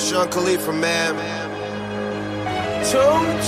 Sean Khalifa, man. 2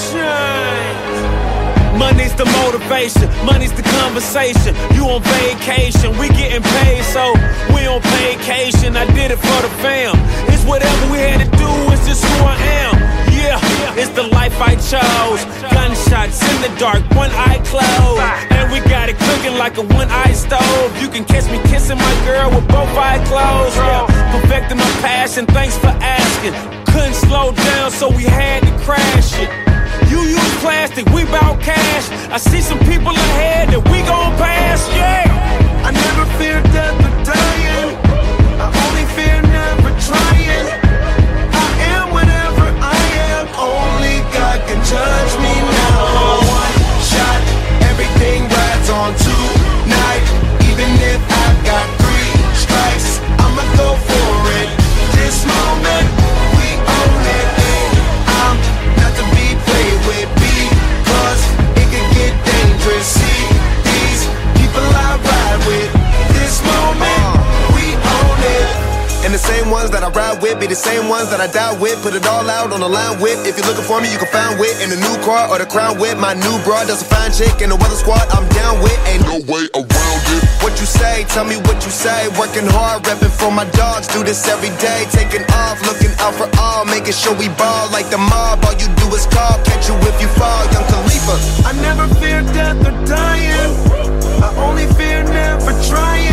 Chainz. Money's the motivation, money's the conversation. You on vacation, we getting paid, so we on vacation. I did it for the fam. It's whatever we had to do, it's just who I am. Yeah, it's the life I chose. Gunshots in the dark, one eye closed, and we got it cooking like a one-eye stove. You can catch me kissing my girl with both eyes closed. Yeah, perfecting my passion, thanks for asking. Couldn't slow down, so we had to crash it. You use plastic, we bout cash. I see some people ahead that we gon' pass, yeah. I never fear death or dying. I only fear never trying. I am whatever I am. Only God can judge me now. One shot, everything rides on tonight. Even if I've got 3 strikes, I'ma go for it. This moment, we own it. I'm not to be played with, because it can get dangerous. See these people I ride with. This moment, we own it. And the same ones that I ride with be the same ones that I die with. Put it all out on the line with. If you're looking for me, you can find wit in the new car or the crown with. My new broad does a fine chick in the weather squad. I'm down with, ain't no way around it. What you say? Tell me what you say. Working hard, repping for my dogs. Do this every day. Taking off, looking out for all, making sure we ball like the mob. All you do is call, catch you if you fall. Young Khalifa. I never fear death or dying. I only fear never trying.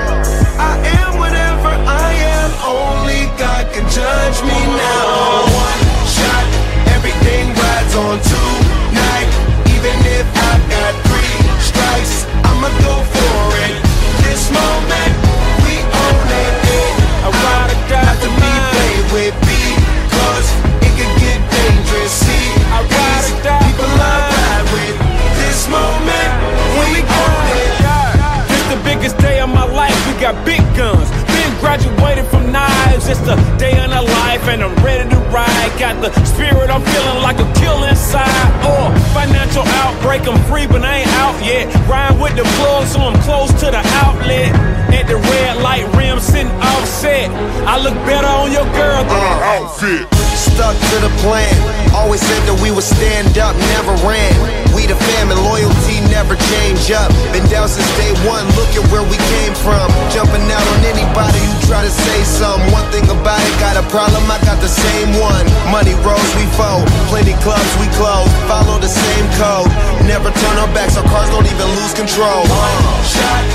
I am whatever I am. Only God can judge me now. One shot, everything rides on tonight. Even if I've got 3 strikes, I'ma go for it. This moment, we own it. I ride or die not to be played with, because it can get dangerous. See, I ride or die people I ride with. This moment, we own it. This the biggest day of my life, we got big guns. Been graduated from knives, it's the day of our life and I'm ready to ride. Got the spirit, I'm feeling like a kill inside. Financial outbreak, I'm free but I ain't out yet. Ride with the plug so I'm close to the outlet. At the red light rim sitting offset. I look better on your girl than an outfit. Stuck to the plan. Always said that we would stand up, never ran. We the fam and loyalty never change up. Been down since day one, look at where we came from. Jumping out on anybody who try to say something. One thing about it, got a problem, I got the same one. Money rolls, we fold. Plenty clubs, we close. Follow the same code. Never turn our backs, our cars don't even lose control. Shot,